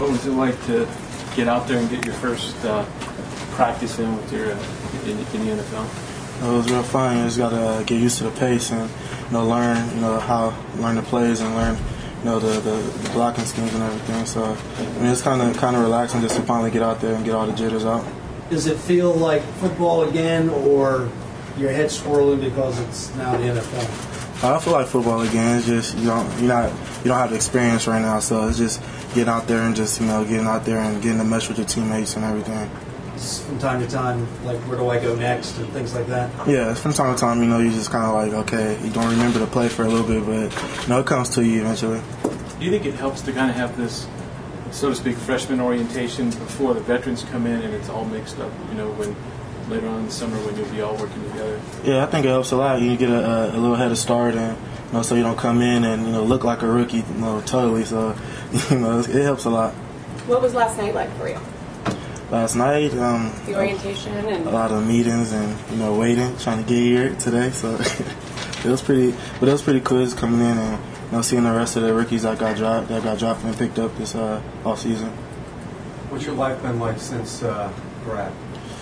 What was it like to get out there and get your first practice in with your in the NFL? It was real fun. You just got to get used to the pace and learn learn the plays and learn the blocking schemes and everything. So it's kind of relaxing just to finally get out there and get all the jitters out. Does it feel like football again, or your head swirling because it's now the NFL? I feel like football again. It's just you don't have the experience right now, so it's just getting out there and just getting out there and getting to mesh with your teammates and everything. From time to time, like where do I go next and things like that? Yeah, from time to time, you just kind of like, okay, you don't remember the play for a little bit, but it comes to you eventually. Do you think it helps to kind of have this, so to speak, freshman orientation before the veterans come in and it's all mixed up, when later on in the summer when you'll be all working together? Yeah, I think it helps a lot. You get a little head of start and so you don't come in and look like a rookie, totally. So it helps a lot. What was last night like for you? Last night, the orientation and a lot of meetings and waiting, trying to get here today. So it was pretty cool just coming in and seeing the rest of the rookies that got dropped and picked up this off season. What's your life been like since grad?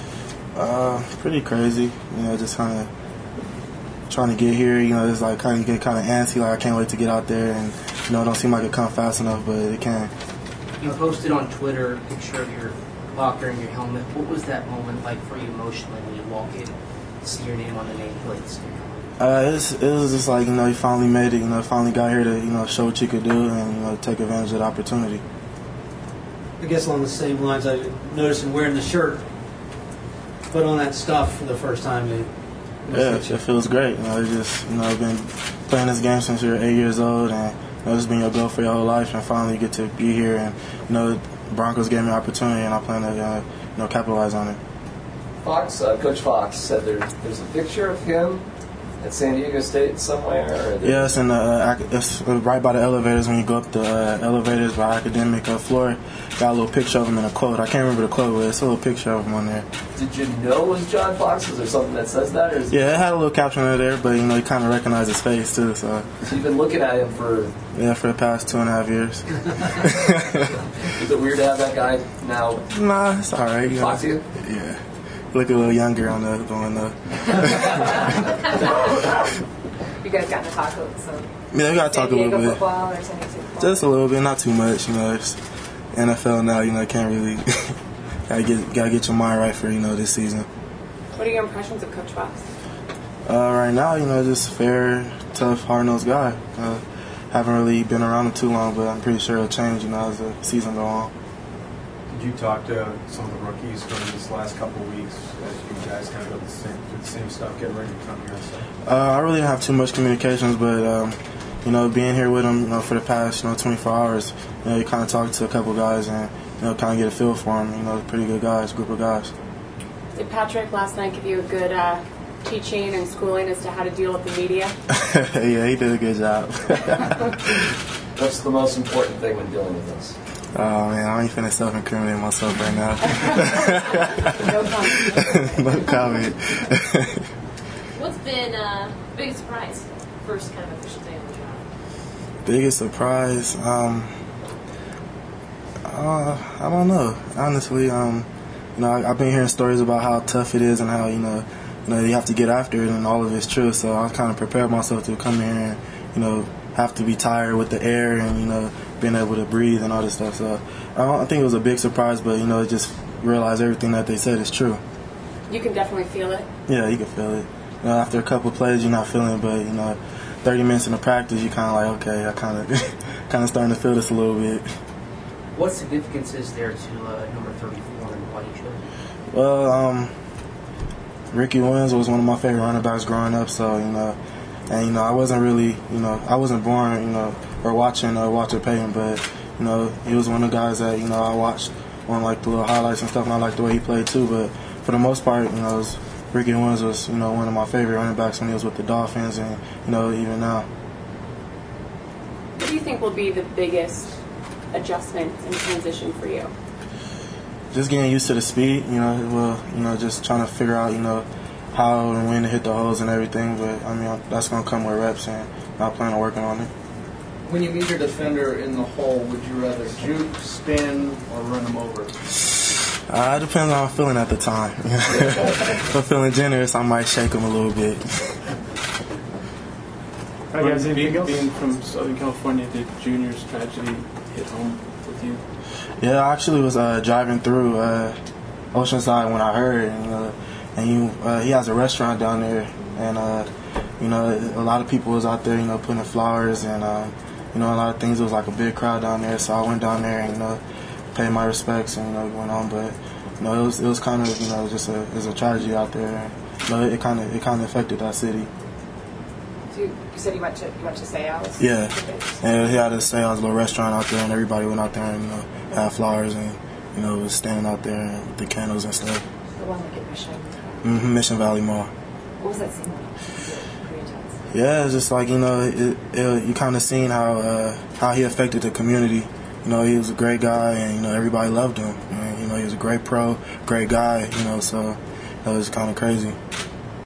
Pretty crazy. Just kind of trying to get here. It's like kind of get kind of antsy. Like I can't wait to get out there, and it don't seem like it come fast enough, but it can. You posted on Twitter a picture of your locker and your helmet. What was that moment like for you emotionally when you walk in, see your name on the nameplates? It was just like you finally made it. Finally got here to show what you could do and take advantage of the opportunity. I guess along the same lines, I noticed him wearing the shirt. Put on that stuff for the first time. Yeah, it feels great. I've been playing this game since you're 8 years old, and it's been your goal for your whole life, and finally you get to be here. And Broncos gave me an opportunity, and I plan to capitalize on it. Coach Fox said there's a picture of him at San Diego State somewhere? Yeah, it's right by the elevators. When you go up the elevators by academic floor, got a little picture of him and a quote. I can't remember the quote, but it's a little picture of him on there. Did you know it was John Fox? Is there something that says that? Yeah, it had a little caption in there, but you kind of recognize his face too. So you've been looking at him for the past 2.5 years. Is it weird to have that guy now? Nah, it's all right. Talk to you? Yeah. Look a little younger on the window. You guys got to talk a little. So yeah, we got to talk a little bit. Football or San Diego football? Just a little bit, not too much. It's NFL now. Can't really gotta get your mind right for this season. What are your impressions of Coach Fox? Right now, just fair, tough, hard-nosed guy. Haven't really been around him too long, but I'm pretty sure it'll change. As the season goes on. Did you talk to some of the rookies during this last couple of weeks as you guys kind of go through the same stuff, getting ready to come here and stuff? I really didn't have too much communications, but being here with them, for the past 24 hours, you kind of talk to a couple guys and kind of get a feel for them. Pretty good guys, group of guys. Did Patrick last night give you a good teaching and schooling as to how to deal with the media? Yeah, he did a good job. What's the most important thing when dealing with this? Oh man, I ain't finna self-incriminate myself right now. No comment. No comment. What's been biggest surprise? First kind of official day on the job. Biggest surprise? I don't know. Honestly, I've been hearing stories about how tough it is and how you have to get after it, and all of it's true. So I kind of prepared myself to come here and have to be tired with the air and being able to breathe and all this stuff. So I think it was a big surprise, but just realize everything that they said is true. You can definitely feel it. Yeah, you can feel it. After a couple of plays, you're not feeling it, but 30 minutes into practice, you're kind of like, okay, I kind of starting to feel this a little bit. What significance is there to number 34 and why you chose it? Well, Ricky Williams was one of my favorite running backs growing up, so and I wasn't really, I wasn't born, or watching Walter Payton, but he was one of the guys that I watched on like the little highlights and stuff, and I liked the way he played too. But for the most part, Ricky Williams was one of my favorite running backs when he was with the Dolphins, and even now. What do you think will be the biggest adjustment and transition for you? Just getting used to the speed, just trying to figure out, how and when to hit the holes and everything. But that's gonna come with reps, and I plan on working on it. When you meet your defender in the hole, would you rather juke, spin, or run him over? It depends on how I'm feeling at the time. If I'm feeling generous, I might shake him a little bit. All right, guys, being from Southern California, did Junior's tragedy hit home with you? Yeah, I actually was driving through Oceanside when I heard, he has a restaurant down there, and a lot of people was out there, putting flowers and a lot of things. It was like a big crowd down there, so I went down there and paid my respects and went on. But it was kind of just it was a tragedy out there. It kind of affected that city. So you said you went to Sayals? Yeah, and he had a Sayals little restaurant out there, and everybody went out there and had flowers and was standing out there with the candles and stuff. The one like at Mission. Mm-hmm, Mission Valley Mall. What was that scene like? Was it pretty intense? Yeah, it's just like you kind of seen how he affected the community. He was a great guy, and everybody loved him. And, he was a great pro, great guy. So it was kind of crazy.